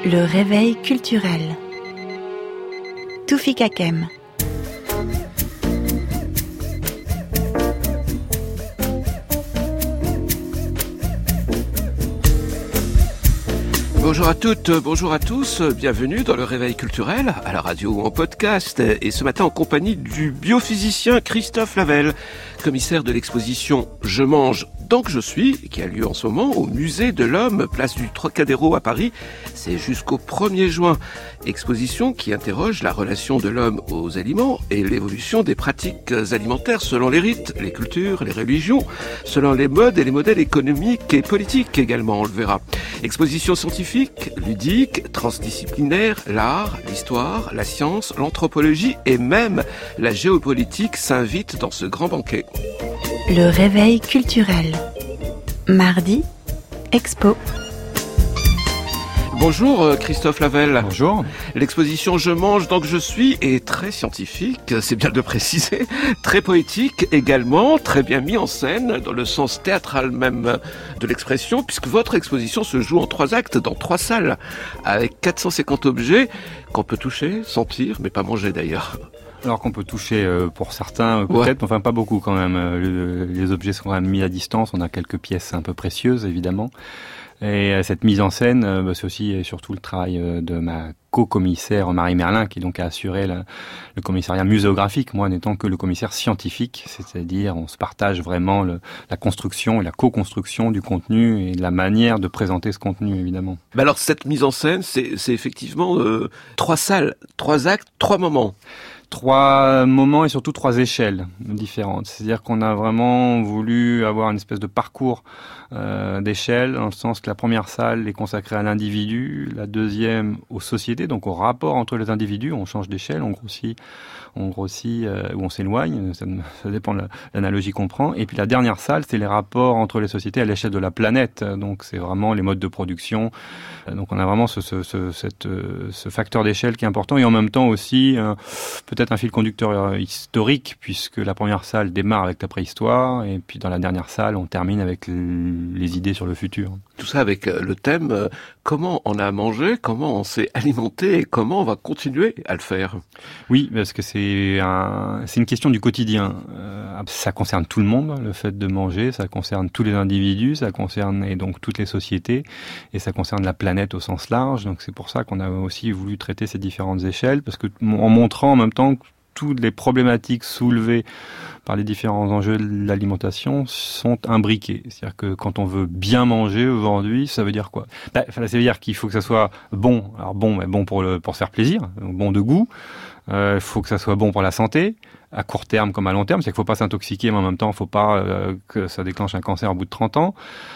Le réveil culturel. Toufik Hakem. Bonjour à toutes, bonjour à tous, bienvenue dans le Réveil culturel, à la radio ou en podcast, et ce matin en compagnie du biophysicien Christophe Lavelle, commissaire de l'exposition Je mange donc je suis, qui a lieu en ce moment au musée de l'Homme, place du Trocadéro à Paris. C'est jusqu'au 1er juin. Exposition qui interroge la relation de l'homme aux aliments et l'évolution des pratiques alimentaires selon les rites, les cultures, les religions, selon les modes et les modèles économiques et politiques également, on le verra. Exposition scientifique, ludique, transdisciplinaire, l'art, l'histoire, la science, l'anthropologie et même la géopolitique s'invitent dans ce grand banquet. Le réveil culturel. Mardi, expo. Bonjour Christophe Lavelle. Bonjour. L'exposition Je mange donc je suis est très scientifique, c'est bien de le préciser, très poétique également, très bien mis en scène dans le sens théâtral même de l'expression, puisque votre exposition se joue en 3 actes dans 3 salles, avec 450 objets qu'on peut toucher, sentir, mais pas manger d'ailleurs. Alors qu'on peut toucher pour certains, peut-être, enfin pas beaucoup quand même. Les objets sont quand même mis à distance, on a quelques pièces un peu précieuses évidemment. Et cette mise en scène, c'est aussi et surtout le travail de ma co-commissaire Marie Merlin, qui donc a assuré le commissariat muséographique, moi n'étant que le commissaire scientifique, c'est-à-dire on se partage vraiment la construction et la co-construction du contenu et de la manière de présenter ce contenu évidemment. Mais alors cette mise en scène, c'est effectivement 3 salles, 3 actes, 3 moments. 3 moments et surtout 3 échelles différentes. C'est-à-dire qu'on a vraiment voulu avoir une espèce de parcours d'échelle, dans le sens que la première salle est consacrée à l'individu, la deuxième aux sociétés, donc au rapport entre les individus. On change d'échelle, on grossit ou on s'éloigne, ça dépend de l'analogie qu'on prend. Et puis la dernière salle, c'est les rapports entre les sociétés à l'échelle de la planète. Donc c'est vraiment les modes de production. Donc on a vraiment ce facteur d'échelle qui est important, et en même temps aussi peut-être un fil conducteur historique, puisque la première salle démarre avec la préhistoire, et puis dans la dernière salle, on termine avec les idées sur le futur. Tout ça avec le thème comment on a mangé, comment on s'est alimenté et comment on va continuer à le faire. Oui, parce que c'est une question du quotidien. Ça concerne tout le monde, le fait de manger, ça concerne tous les individus, ça concerne et donc toutes les sociétés, et ça concerne la planète au sens large. Donc c'est pour ça qu'on a aussi voulu traiter ces différentes échelles, parce que en montrant en même temps que toutes les problématiques soulevées par les différents enjeux de l'alimentation sont imbriquées. C'est-à-dire que quand on veut bien manger aujourd'hui, ça veut dire quoi ? Ça veut dire qu'il faut que ça soit bon. Alors bon, mais bon pour se faire plaisir, bon de goût. Il faut que ça soit bon pour la santé, à court terme comme à long terme. C'est qu'il faut pas s'intoxiquer, mais en même temps, il faut pas que ça déclenche un cancer au bout de 30 ans.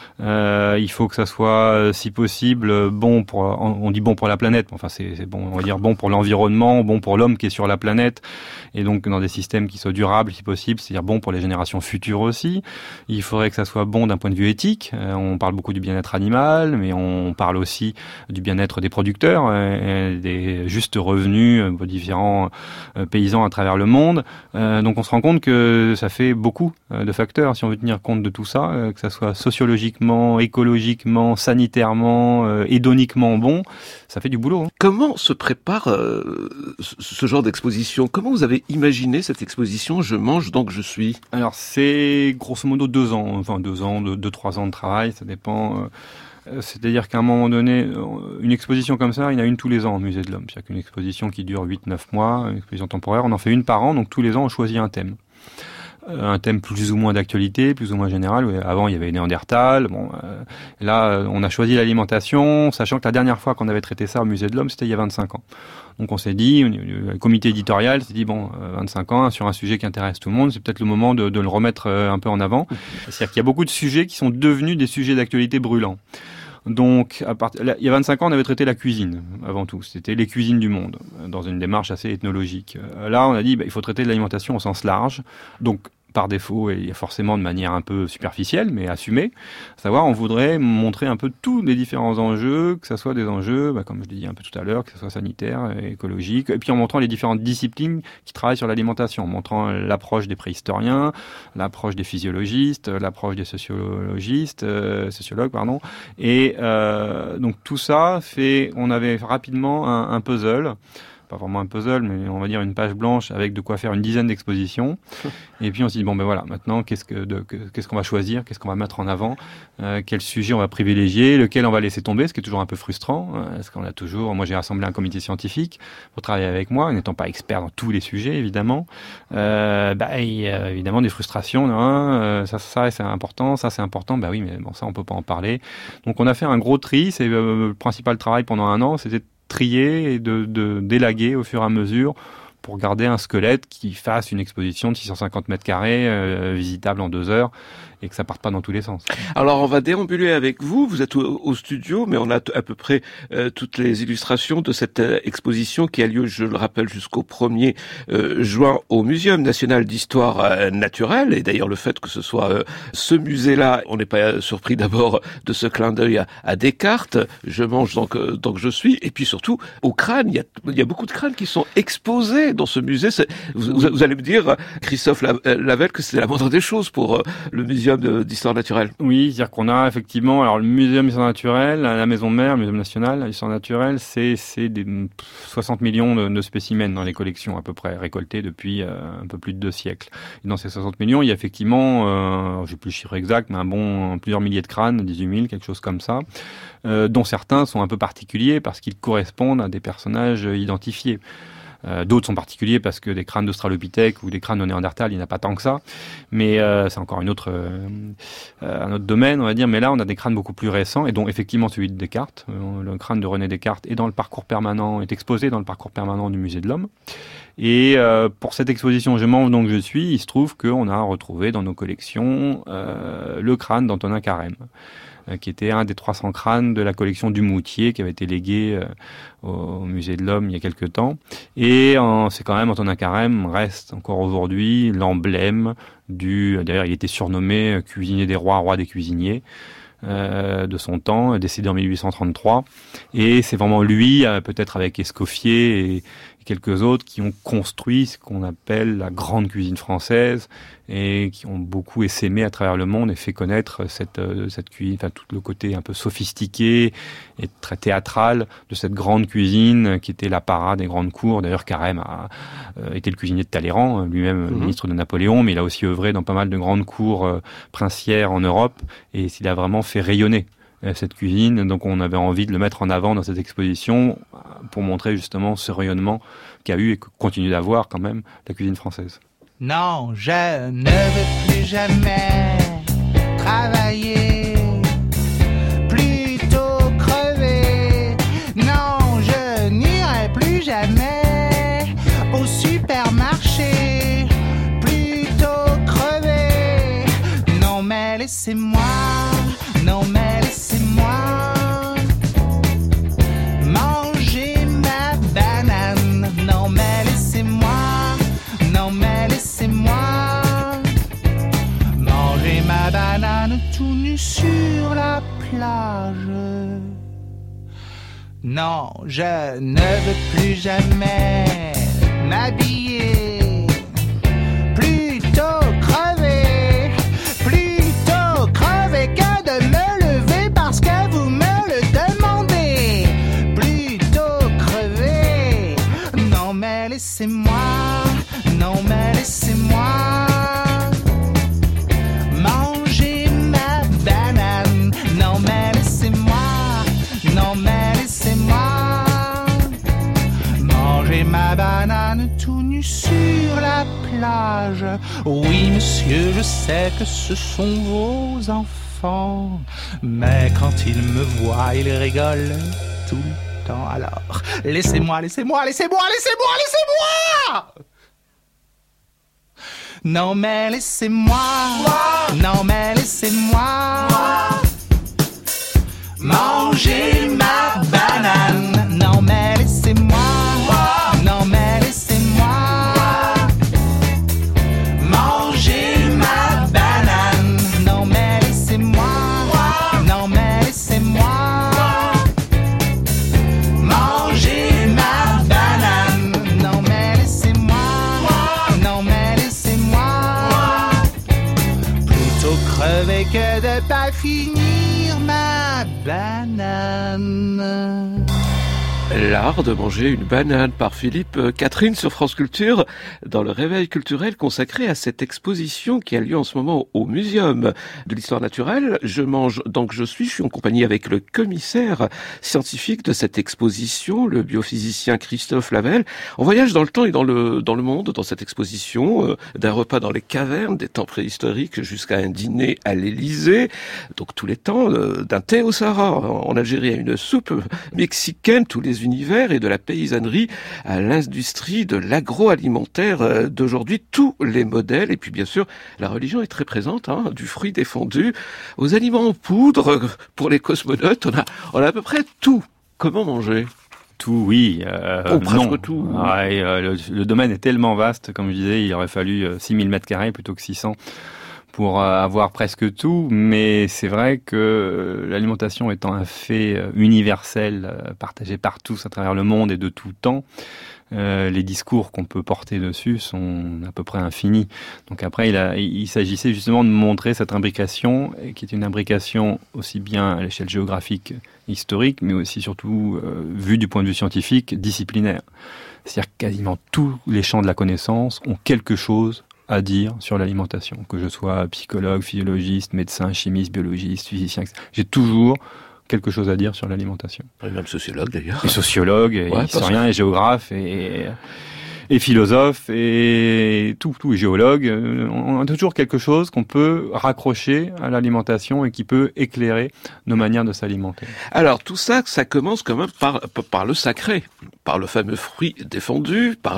Il faut que ça soit, si possible, bon pour, on dit bon pour la planète, enfin c'est bon, on va dire bon pour l'environnement, bon pour l'homme qui est sur la planète, et donc dans des systèmes qui soient durables si possible, c'est-à-dire bon pour les générations futures aussi. Il faudrait que ça soit bon d'un point de vue éthique. On parle beaucoup du bien-être animal, mais on parle aussi du bien-être des producteurs, et des justes revenus pour différents paysans à travers le monde. Donc on se rend compte que ça fait beaucoup de facteurs si on veut tenir compte de tout ça, que ça soit sociologiquement, écologiquement, sanitairement, hédoniquement bon, ça fait du boulot. Comment se prépare ce genre d'exposition ? Comment vous avez imaginé cette exposition Je mange donc je suis ? Alors c'est grosso modo 2 ans, enfin 2-3 ans de travail, ça dépend. C'est-à-dire qu'à un moment donné, une exposition comme ça, il y en a une tous les ans au Musée de l'Homme. C'est-à-dire qu'une exposition qui dure 8-9 mois, une exposition temporaire, on en fait une par an, donc tous les ans on choisit un thème. Un thème plus ou moins d'actualité, plus ou moins général. Avant, il y avait Néandertal. Là, on a choisi l'alimentation, sachant que la dernière fois qu'on avait traité ça au Musée de l'Homme, c'était il y a 25 ans. Donc on s'est dit, le comité éditorial s'est dit, 25 ans, sur un sujet qui intéresse tout le monde, c'est peut-être le moment de le remettre un peu en avant. C'est-à-dire qu'il y a beaucoup de sujets qui sont devenus des sujets d'actualité brûlants. Donc, il y a 25 ans, on avait traité la cuisine, avant tout. C'était les cuisines du monde, dans une démarche assez ethnologique. Là, on a dit, il faut traiter de l'alimentation au sens large. Donc, par défaut et forcément de manière un peu superficielle, mais assumée. À savoir, on voudrait montrer un peu tous les différents enjeux, que ce soit des enjeux, comme je l'ai dit un peu tout à l'heure, que ce soit sanitaire, écologique, et puis en montrant les différentes disciplines qui travaillent sur l'alimentation, en montrant l'approche des préhistoriens, l'approche des physiologistes, l'approche des sociologues, et donc tout ça fait, on avait rapidement un puzzle. Pas vraiment un puzzle, mais on va dire une page blanche avec de quoi faire une dizaine d'expositions. Et puis on s'est dit, bon ben voilà, maintenant qu'est-ce qu'on va choisir, qu'est-ce qu'on va mettre en avant, quel sujet on va privilégier, lequel on va laisser tomber, ce qui est toujours un peu frustrant, parce qu'on a toujours, moi j'ai rassemblé un comité scientifique pour travailler avec moi, n'étant pas expert dans tous les sujets évidemment. Il y a évidemment des frustrations, ça c'est important, ça c'est important, oui mais bon ça on peut pas en parler. Donc on a fait un gros tri, c'est le principal travail pendant un an, c'était trier et de d'élaguer au fur et à mesure pour garder un squelette qui fasse une exposition de 650 mètres carrés visitable en 2 heures et que ça parte pas dans tous les sens. Alors on va déambuler avec vous, vous êtes au studio, mais on a à peu près toutes les illustrations de cette exposition qui a lieu, je le rappelle, jusqu'au 1er juin au Muséum national d'histoire naturelle, et d'ailleurs le fait que ce soit ce musée-là, on n'est pas surpris d'abord de ce clin d'œil à Descartes, je mange donc je suis, et puis surtout au crâne, il y a beaucoup de crânes qui sont exposés dans ce musée. Vous allez me dire, Christophe Lavelle, que c'est la moindre des choses pour le Muséum d'histoire naturelle. Oui, c'est-à-dire qu'on a effectivement, alors le Muséum d'histoire naturelle, la maison mère, le Muséum national d'histoire naturelle, c'est des 60 millions de spécimens dans les collections à peu près récoltés depuis un peu plus de 2 siècles. Et dans ces 60 millions, il y a effectivement, j'ai plus le chiffre exact, mais plusieurs milliers de crânes, 18 000, quelque chose comme ça, dont certains sont un peu particuliers parce qu'ils correspondent à des personnages identifiés. D'autres sont particuliers parce que des crânes d'Australopithèque ou des crânes de Néandertal, il n'y en a pas tant que ça. Mais c'est encore un autre domaine, on va dire. Mais là, on a des crânes beaucoup plus récents, et dont effectivement celui de Descartes. Le crâne de René Descartes est exposé dans le parcours permanent du Musée de l'Homme. Et pour cette exposition Je mange donc je suis, il se trouve qu'on a retrouvé dans nos collections le crâne d'Antonin Carême, qui était un des 300 crânes de la collection du Moutier, qui avait été légué au Musée de l'Homme il y a quelque temps. Et c'est quand même, Antonin Carême reste encore aujourd'hui l'emblème d'ailleurs il était surnommé cuisinier des rois, roi des cuisiniers, de son temps, décédé en 1833. Et c'est vraiment lui, peut-être avec Escoffier et quelques autres, qui ont construit ce qu'on appelle la grande cuisine française et qui ont beaucoup essaimé à travers le monde et fait connaître cette cuisine, enfin tout le côté un peu sophistiqué et très théâtral de cette grande cuisine qui était l'apparat des grandes cours. D'ailleurs, Carême a été le cuisinier de Talleyrand, lui-même ministre de Napoléon, mais il a aussi œuvré dans pas mal de grandes cours princières en Europe, et il a vraiment fait rayonner cette cuisine. Donc on avait envie de le mettre en avant dans cette exposition pour montrer justement ce rayonnement qu'a eu et que continue d'avoir quand même la cuisine française. Non, je ne veux plus jamais travailler, plutôt crever. Non, je n'irai plus jamais au supermarché, plutôt crever. Non mais laissez-moi, non mais laissez-moi manger ma banane. Non mais laissez-moi, non mais laissez-moi manger ma banane tout nu sur la plage. Non, je ne veux plus jamais m'habiller, plutôt crever que de me lever parce que vous me le demandez. Plutôt crever, non mais laissez-moi, non mais laissez-moi manger ma banane. Non mais laissez-moi, non mais laissez-moi manger ma banane tout nu sur la plage. Oui monsieur, je sais que ce sont vos enfants, mais quand ils me voient, ils rigolent tout le temps. Alors laissez-moi, laissez-moi, laissez-moi, laissez-moi, laissez-moi. Non mais laissez-moi, non mais laissez-moi manger ma banane. Non mais laissez-moi, non mais laissez-moi manger rêvais que de pas finir ma banane. L'art de manger une banane par Philippe Catherine sur France Culture dans le réveil culturel consacré à cette exposition qui a lieu en ce moment au Muséum de l'Histoire naturelle. Je mange donc je suis en compagnie avec le commissaire scientifique de cette exposition, le biophysicien Christophe Lavelle. On voyage dans le temps et dans le monde dans cette exposition, d'un repas dans les cavernes des temps préhistoriques jusqu'à un dîner à l'Élysée, donc tous les temps, d'un thé au Sahara en Algérie à une soupe mexicaine, tous les univers et de la paysannerie à l'industrie de l'agroalimentaire d'aujourd'hui, tous les modèles. Et puis bien sûr, la religion est très présente, du fruit défendu aux aliments en poudre. Pour les cosmonautes, on a à peu près tout. Comment manger ? Tout, oui. Presque non. tout. Ouais, le domaine est tellement vaste, comme je disais, il aurait fallu 6000 mètres carrés plutôt que 600 pour avoir presque tout, mais c'est vrai que l'alimentation étant un fait universel, partagé par tous à travers le monde et de tout temps, les discours qu'on peut porter dessus sont à peu près infinis. Donc après, il s'agissait justement de montrer cette imbrication, qui est une imbrication aussi bien à l'échelle géographique, historique, mais aussi surtout, vue du point de vue scientifique, disciplinaire. C'est-à-dire que quasiment tous les champs de la connaissance ont quelque chose à dire sur l'alimentation, que je sois psychologue, physiologiste, médecin, chimiste, biologiste, physicien, etc. J'ai toujours quelque chose à dire sur l'alimentation. Et même sociologue d'ailleurs. Et sociologue, et historien, et géographe, et philosophe, et tout, et géologue. On a toujours quelque chose qu'on peut raccrocher à l'alimentation et qui peut éclairer nos manières de s'alimenter. Alors tout ça, ça commence quand même par le sacré, par le fameux fruit défendu, par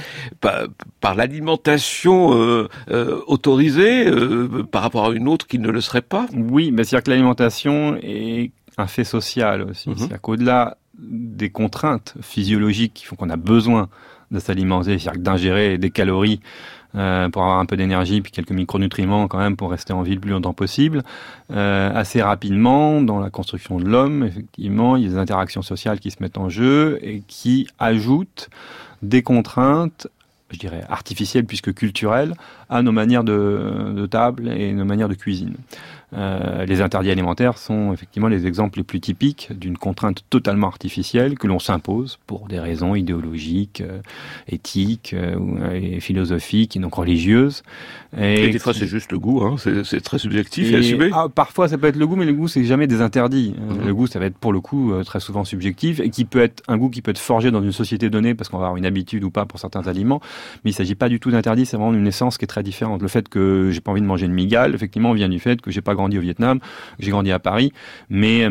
l'alimentation autorisée par rapport à une autre qui ne le serait pas. Oui, mais c'est-à-dire que l'alimentation est un fait social aussi. C'est-à-dire qu'au-delà des contraintes physiologiques qui font qu'on a besoin de s'alimenter, c'est-à-dire d'ingérer des calories pour avoir un peu d'énergie puis quelques micronutriments quand même pour rester en vie le plus longtemps possible. Assez rapidement, dans la construction de l'homme, effectivement, il y a des interactions sociales qui se mettent en jeu et qui ajoutent des contraintes, je dirais artificielles puisque culturelles, à nos manières de table et nos manières de cuisine. Les interdits alimentaires sont effectivement les exemples les plus typiques d'une contrainte totalement artificielle que l'on s'impose pour des raisons idéologiques, éthiques et philosophiques et donc religieuses. Et des fois c'est juste le goût, c'est très subjectif et assumé. Parfois ça peut être le goût, mais le goût c'est jamais des interdits. Le goût ça va être pour le coup très souvent subjectif et qui peut être un goût qui peut être forgé dans une société donnée parce qu'on va avoir une habitude ou pas pour certains aliments, mais il s'agit pas du tout d'interdit, c'est vraiment une essence qui est très différente. Le fait que j'ai pas envie de manger une migale, effectivement, vient du fait que j'ai pas grandi au Vietnam, j'ai grandi à Paris, mais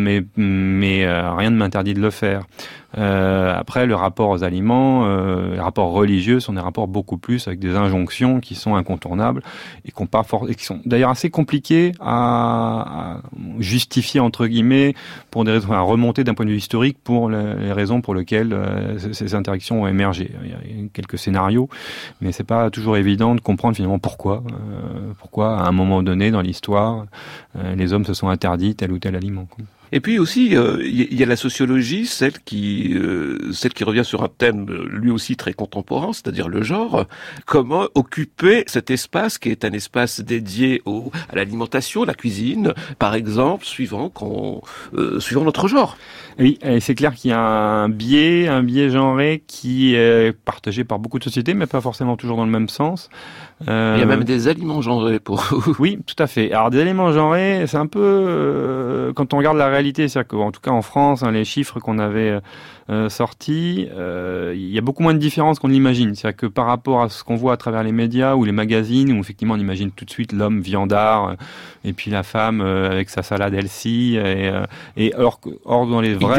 rien ne m'interdit de le faire. Après, le rapport aux aliments, les rapports religieux sont des rapports beaucoup plus avec des injonctions qui sont incontournables et qui sont d'ailleurs assez compliquées à justifier entre guillemets pour des raisons, à remonter d'un point de vue historique pour les raisons pour lesquelles ces interactions ont émergé. Il y a quelques scénarios, mais c'est pas toujours évident de comprendre finalement pourquoi à un moment donné dans l'histoire les hommes se sont interdits tel ou tel aliment. Et puis aussi, il y a la sociologie, celle qui revient sur un thème lui aussi très contemporain, c'est-à-dire le genre. Comment occuper cet espace qui est un espace dédié à l'alimentation, la cuisine, par exemple, suivant notre genre. Oui, et c'est clair qu'il y a un biais genré qui est partagé par beaucoup de sociétés, mais pas forcément toujours dans le même sens. Il y a même des aliments genrés pour... Oui, tout à fait. Alors des aliments genrés, c'est un peu quand on regarde la réalité, c'est-à-dire qu'en tout cas en France, les chiffres qu'on avait sortis, il y a beaucoup moins de différences qu'on l'imagine. C'est-à-dire que par rapport à ce qu'on voit à travers les médias ou les magazines, où effectivement on imagine tout de suite l'homme viandard et puis la femme avec sa salade healthy, et or dans les vrais...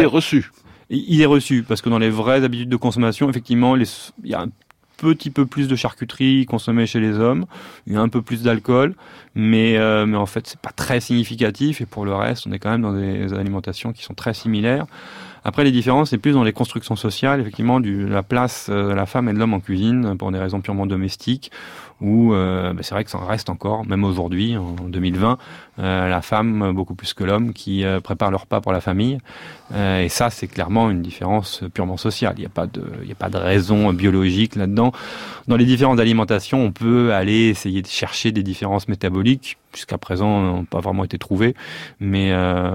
Il est reçu, parce que dans les vraies habitudes de consommation, effectivement, il y a un petit peu plus de charcuterie consommée chez les hommes, il y a un peu plus d'alcool, mais en fait c'est pas très significatif, et pour le reste on est quand même dans des alimentations qui sont très similaires. Après, les différences, c'est plus dans les constructions sociales, effectivement, la place de la femme et de l'homme en cuisine, pour des raisons purement domestiques, où c'est vrai que ça en reste encore, même aujourd'hui, en 2020, la femme, beaucoup plus que l'homme, qui prépare le repas pour la famille. Et ça, c'est clairement une différence purement sociale. Il n'y a pas de raison biologique là-dedans. Dans les différentes alimentations, on peut aller essayer de chercher des différences métaboliques, jusqu'à présent, n'ont pas vraiment été trouvées. Mais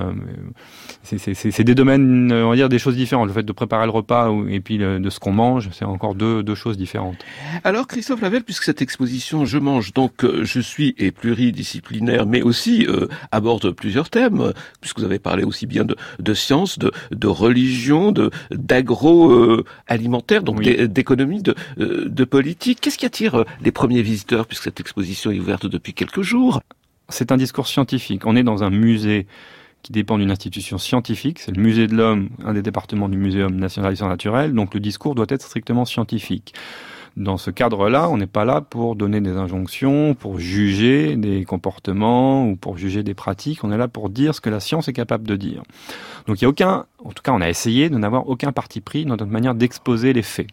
c'est des domaines, on va dire, des choses différentes. Le fait de préparer le repas et puis de ce qu'on mange, c'est encore deux choses différentes. Alors, Christophe Lavelle, puisque cette exposition Je mange, donc je suis est pluridisciplinaire, mais aussi aborde plusieurs thèmes, puisque vous avez parlé aussi bien de sciences, de religion, d'agroalimentaire, donc oui. d'économie, de politique. Qu'est-ce qui attire les premiers visiteurs, puisque cette exposition est ouverte depuis quelques jours? C'est un discours scientifique. On est dans un musée qui dépend d'une institution scientifique, c'est le musée de l'homme, un des départements du Muséum national d'histoire naturelle, donc le discours doit être strictement scientifique. Dans ce cadre-là, on n'est pas là pour donner des injonctions, pour juger des comportements ou pour juger des pratiques, on est là pour dire ce que la science est capable de dire. Donc il n'y a en tout cas on a essayé de n'avoir aucun parti pris dans notre manière d'exposer les faits.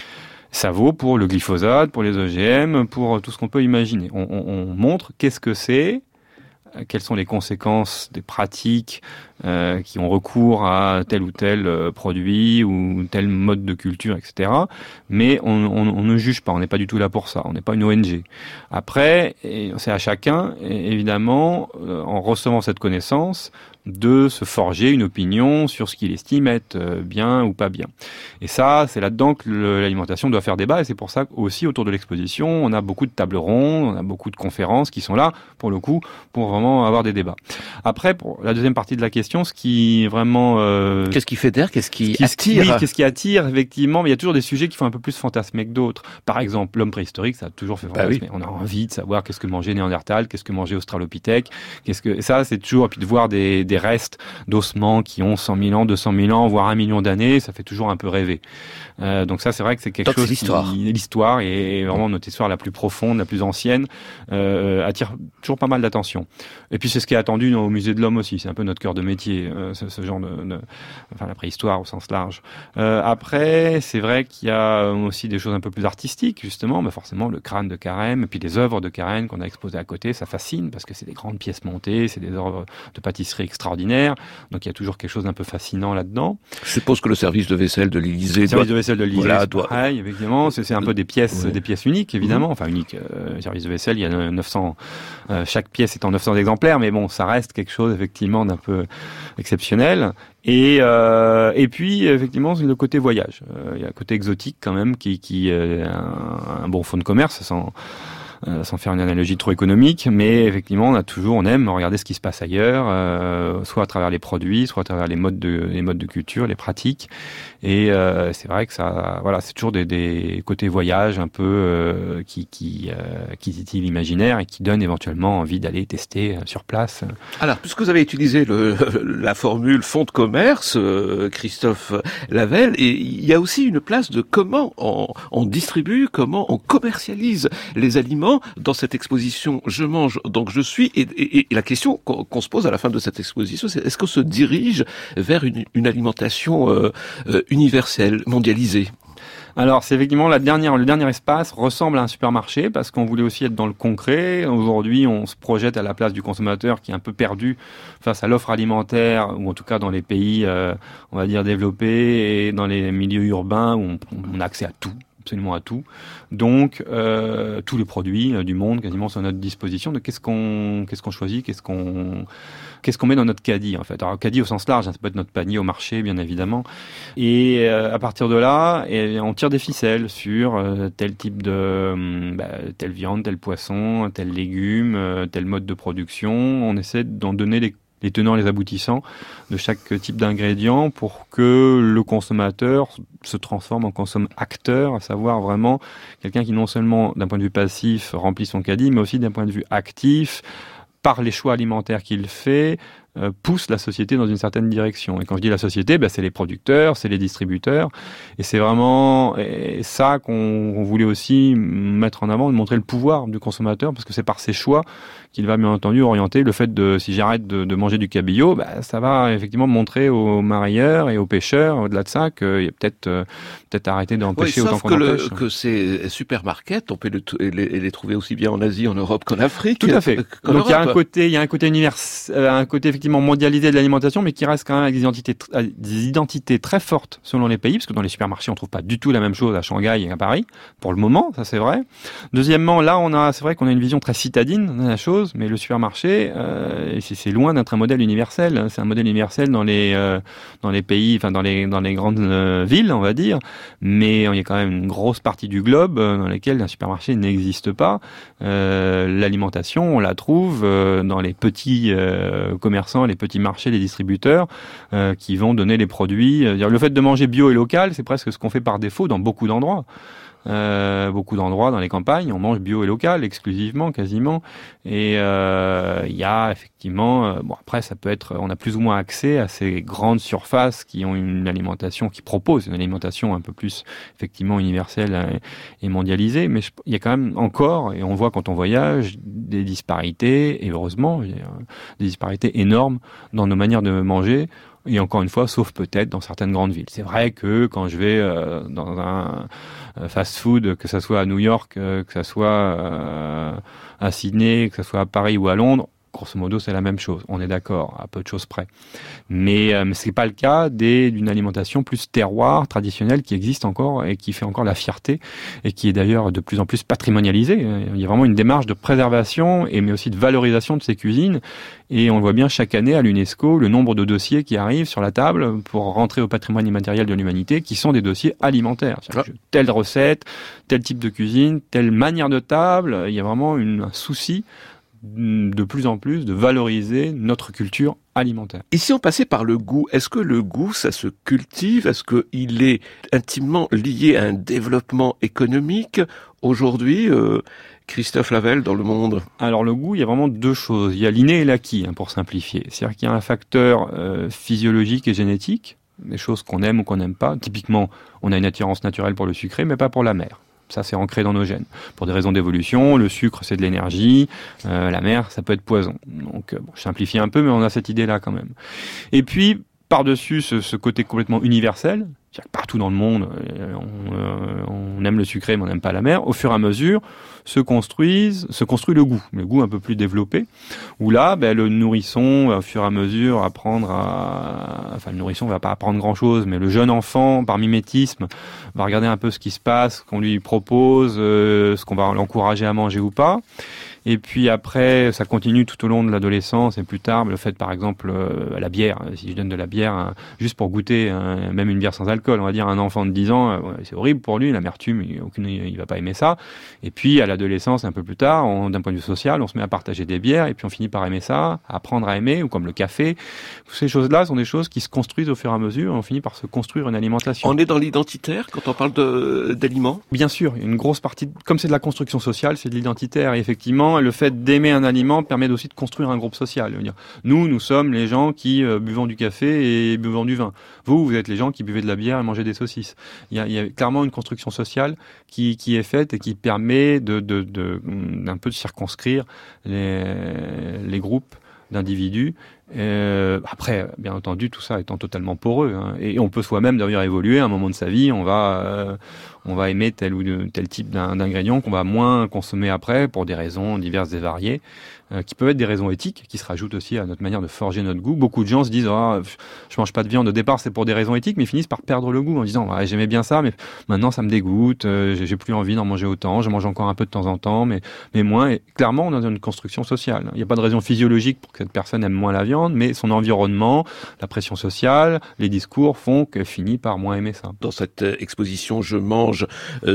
Ça vaut pour le glyphosate, pour les OGM, pour tout ce qu'on peut imaginer. On montre qu'est-ce que c'est, quelles sont les conséquences des pratiques qui ont recours à tel ou tel produit ou tel mode de culture, etc. Mais on ne juge pas, on n'est pas du tout là pour ça, on n'est pas une ONG. Après, c'est à chacun, évidemment, en recevant cette connaissance, de se forger une opinion sur ce qu'il estime être bien ou pas bien. Et ça, c'est là-dedans que l'alimentation doit faire débat, et c'est pour ça qu'aussi autour de l'exposition, on a beaucoup de tables rondes, on a beaucoup de conférences qui sont là, pour le coup, pour vraiment avoir des débats. Après, pour la deuxième partie de la question, ce qui vraiment... Qu'est-ce qui fédère? Qu'est-ce qui attire? Oui, qu'est-ce qui attire, effectivement, mais il y a toujours des sujets qui font un peu plus fantasmer que d'autres. Par exemple, l'homme préhistorique, ça a toujours fait fantasmer. Oui. On a envie de savoir qu'est-ce que mangeait Néandertal, qu'est-ce que mangeait Australopithèque, ça, c'est toujours... Et puis de voir des restes d'ossements qui ont 100 000 ans, 200 000 ans, voire 1 million d'années, ça fait toujours un peu rêver. Donc ça, c'est vrai que c'est quelque chose l'histoire et vraiment notre histoire la plus profonde, la plus ancienne, attire toujours pas mal d'attention. Et puis c'est ce qui est attendu au musée de l'homme aussi, c'est un peu notre cœur de métier, ce genre enfin la préhistoire au sens large. Après, c'est vrai qu'il y a aussi des choses un peu plus artistiques, justement, forcément le crâne de Carême, et puis les œuvres de Carême qu'on a exposées à côté, ça fascine parce que c'est des grandes pièces montées, c'est des œuvres de pâtisserie extraordinaires, donc il y a toujours quelque chose d'un peu fascinant là-dedans. Je suppose que le service de vaisselle de l'Élysée pareil, effectivement, c'est un peu des pièces uniques, évidemment, enfin uniques. Service de vaisselle, il y a 900, chaque pièce est en 900 exemplaires, mais bon, ça reste quelque chose effectivement d'un peu exceptionnel. Et puis effectivement, c'est le côté voyage. Il y a le côté exotique quand même qui est un bon fonds de commerce sans faire une analogie trop économique, mais effectivement, on aime regarder ce qui se passe ailleurs, soit à travers les produits, soit à travers les modes de culture, les pratiques. Et c'est vrai que ça, voilà, c'est toujours des côtés voyage un peu qui titillent l'imaginaire et qui donnent éventuellement envie d'aller tester sur place. Alors, puisque vous avez utilisé la formule fonds de commerce, Christophe Lavelle, et il y a aussi une place de comment on distribue, comment on commercialise les aliments dans cette exposition Je mange, donc je suis, et la question qu'on se pose à la fin de cette exposition, c'est est-ce qu'on se dirige vers une alimentation universelle, mondialisée? Alors, c'est effectivement le dernier espace ressemble à un supermarché parce qu'on voulait aussi être dans le concret. Aujourd'hui, on se projette à la place du consommateur qui est un peu perdu face à l'offre alimentaire, ou en tout cas dans les pays, on va dire, développés et dans les milieux urbains où on a accès à tout. Absolument à tout. Donc, tous les produits du monde quasiment sont à notre disposition. Donc, qu'est-ce qu'on choisit, qu'est-ce qu'on met dans notre caddie, en fait. Alors, caddie au sens large, ça peut être notre panier au marché, bien évidemment. Et à partir de là, on tire des ficelles sur tel type telle viande, tel poisson, tel légume, tel mode de production. On essaie d'en donner les tenants, les aboutissants de chaque type d'ingrédient pour que le consommateur se transforme en consomme-acteur, à savoir vraiment quelqu'un qui non seulement d'un point de vue passif remplit son caddie, mais aussi d'un point de vue actif, par les choix alimentaires qu'il fait, pousse la société dans une certaine direction. Et quand je dis la société, c'est les producteurs, c'est les distributeurs, et c'est vraiment ça qu'on voulait aussi mettre en avant, de montrer le pouvoir du consommateur, parce que c'est par ses choix qu'il va bien entendu orienter le fait de, si j'arrête de manger du cabillaud, ça va effectivement montrer aux marailleurs et aux pêcheurs, au-delà de ça, qu'il y a peut-être arrêter d'en pêcher autant qu'on en pêche. Que ces supermarkets, on peut les trouver aussi bien en Asie, en Europe qu'en Afrique. Tout à fait. Donc il y a un côté un côté effectivement mondialisé de l'alimentation, mais qui reste quand même avec des identités très fortes selon les pays, parce que dans les supermarchés on trouve pas du tout la même chose à Shanghai et à Paris, pour le moment, ça c'est vrai. Deuxièmement, là c'est vrai qu'on a une vision très citadine de la chose, mais le supermarché, c'est loin d'être un modèle universel. C'est un modèle universel dans les pays, enfin dans les grandes villes, on va dire, mais il y a quand même une grosse partie du globe dans laquelle un supermarché n'existe pas. L'alimentation, on la trouve dans les petits commerçants, les petits marchés, les distributeurs qui vont donner les produits. Le fait de manger bio et local, c'est presque ce qu'on fait par défaut dans beaucoup d'endroits. Beaucoup d'endroits dans les campagnes, on mange bio et local exclusivement, quasiment. Et il y a effectivement, après ça peut être, on a plus ou moins accès à ces grandes surfaces qui ont une alimentation, qui proposent une alimentation un peu plus effectivement universelle et mondialisée. Mais il y a quand même encore, et on voit quand on voyage, des disparités, et heureusement, des disparités énormes dans nos manières de manger. Et encore une fois, sauf peut-être dans certaines grandes villes. C'est vrai que quand je vais dans un fast-food, que ça soit à New York, que ça soit à Sydney, que ça soit à Paris ou à Londres, grosso modo, c'est la même chose. On est d'accord, à peu de choses près. Mais c'est pas le cas d'une alimentation plus terroir, traditionnelle, qui existe encore et qui fait encore la fierté et qui est d'ailleurs de plus en plus patrimonialisée. Il y a vraiment une démarche de préservation mais aussi de valorisation de ces cuisines. Et on le voit bien chaque année à l'UNESCO, le nombre de dossiers qui arrivent sur la table pour rentrer au patrimoine immatériel de l'humanité, qui sont des dossiers alimentaires. Telle recette, tel type de cuisine, telle manière de table. Il y a vraiment un souci de plus en plus de valoriser notre culture alimentaire. Et si on passait par le goût, est-ce que le goût, ça se cultive? Est-ce qu'il est intimement lié à un développement économique aujourd'hui, Christophe Lavelle, dans le monde? Alors le goût, il y a vraiment deux choses. Il y a l'inné et l'acquis, pour simplifier. C'est-à-dire qu'il y a un facteur physiologique et génétique, des choses qu'on aime ou qu'on n'aime pas. Typiquement, on a une attirance naturelle pour le sucré, mais pas pour la mer. Ça, c'est ancré dans nos gènes. Pour des raisons d'évolution, le sucre, c'est de l'énergie. La mer, ça peut être poison. Donc, je simplifie un peu, mais on a cette idée-là quand même. Et puis, par-dessus ce côté complètement universel, c'est-à-dire que partout dans le monde, on aime le sucré, mais on n'aime pas la mer. Au fur et à mesure, se construit le goût un peu plus développé, où là, le nourrisson, au fur et à mesure, le nourrisson va pas apprendre grand-chose, mais le jeune enfant, par mimétisme, va regarder un peu ce qui se passe, qu'on lui propose, ce qu'on va l'encourager à manger ou pas. Et puis après, ça continue tout au long de l'adolescence et plus tard, le fait par exemple la bière, si je donne de la bière juste pour goûter, même une bière sans alcool, on va dire un enfant de 10 ans, c'est horrible pour lui, l'amertume, il va pas aimer ça. Et puis à l'adolescence, un peu plus tard, d'un point de vue social, on se met à partager des bières et puis on finit par aimer ça, à apprendre à aimer, ou comme le café. Toutes ces choses-là sont des choses qui se construisent au fur et à mesure et on finit par se construire une alimentation. On est dans l'identitaire quand on parle d'aliments? Bien sûr, une grosse partie, comme c'est de la construction sociale, c'est de l'identitaire. Et effectivement, le fait d'aimer un aliment permet aussi de construire un groupe social. Nous sommes les gens qui buvons du café et buvons du vin. Vous êtes les gens qui buvez de la bière et mangez des saucisses. Il y a clairement une construction sociale qui est faite et qui permet d'un peu de circonscrire les groupes d'individus. Après, bien entendu, tout ça étant totalement poreux, et on peut soi-même d'ailleurs évoluer. À un moment de sa vie, on va aimer tel ou tel type d'ingrédient qu'on va moins consommer après pour des raisons diverses et variées, qui peuvent être des raisons éthiques, qui se rajoutent aussi à notre manière de forger notre goût. Beaucoup de gens se disent je mange pas de viande au départ, c'est pour des raisons éthiques, mais finissent par perdre le goût en disant j'aimais bien ça, mais maintenant ça me dégoûte, j'ai plus envie d'en manger autant, je mange encore un peu de temps en temps, mais moins. Et clairement, on est dans une construction sociale. Il n'y a pas de raison physiologique pour que cette personne aime moins la viande, mais son environnement, la pression sociale, les discours font qu'elle finit par moins aimer ça. Dans cette exposition Je mange,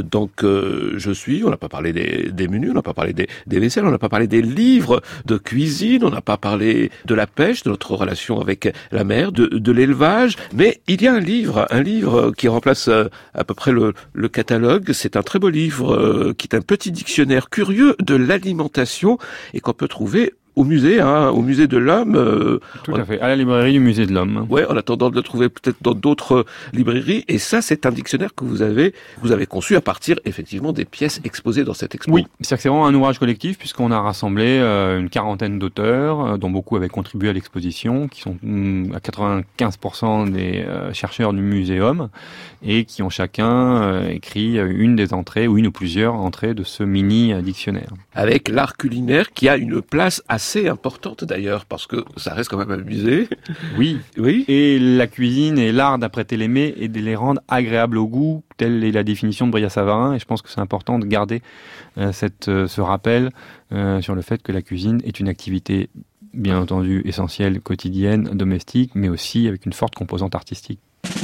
je suis, on n'a pas parlé des menus, on n'a pas parlé des vaisselles, on n'a pas parlé des livres de cuisine, on n'a pas parlé de la pêche, de notre relation avec la mer, de l'élevage, mais il y a un livre qui remplace à peu près le catalogue. C'est un très beau livre qui est un petit dictionnaire curieux de l'alimentation et qu'on peut trouver au musée, au musée de l'Homme. Tout à fait, à la librairie du musée de l'Homme. Ouais, en attendant de le trouver peut-être dans d'autres librairies. Et ça, c'est un dictionnaire que vous avez conçu à partir effectivement des pièces exposées dans cette expo. Oui, c'est vraiment un ouvrage collectif puisqu'on a rassemblé une quarantaine d'auteurs, dont beaucoup avaient contribué à l'exposition, qui sont à 95% des chercheurs du muséum et qui ont chacun écrit une des entrées ou une ou plusieurs entrées de ce mini dictionnaire. Avec l'art culinaire qui a une place assez importante d'ailleurs, parce que ça reste quand même un musée. Oui. Et la cuisine et l'art d'apprêter les mets et de les rendre agréables au goût, telle est la définition de Brillat-Savarin, et je pense que c'est important de garder ce rappel sur le fait que la cuisine est une activité bien entendu essentielle, quotidienne, domestique, mais aussi avec une forte composante artistique.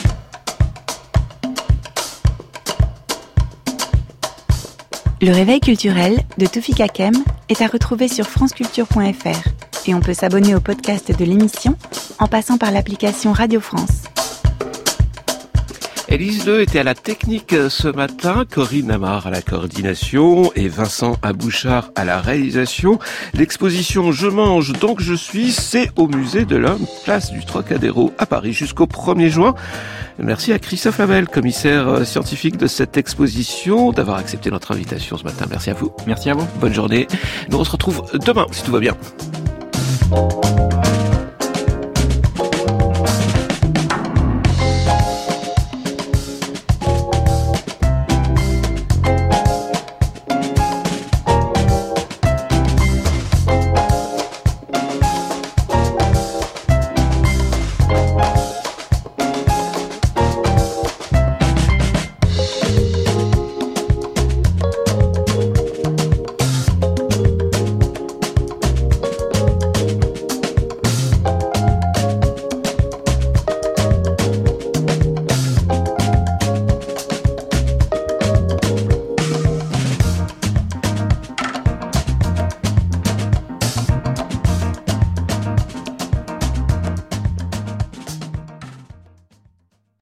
Le réveil culturel de Toufik Hakem est à retrouver sur franceculture.fr et on peut s'abonner au podcast de l'émission en passant par l'application Radio France. Élise Leu était à la technique ce matin, Corinne Amar à la coordination et Vincent Abouchard à la réalisation. L'exposition Je mange donc je suis, c'est au musée de l'Homme, place du Trocadéro à Paris jusqu'au 1er juin. Merci à Christophe Lavelle, commissaire scientifique de cette exposition, d'avoir accepté notre invitation ce matin. Merci à vous. Merci à vous. Bonne journée. Nous on se retrouve demain si tout va bien.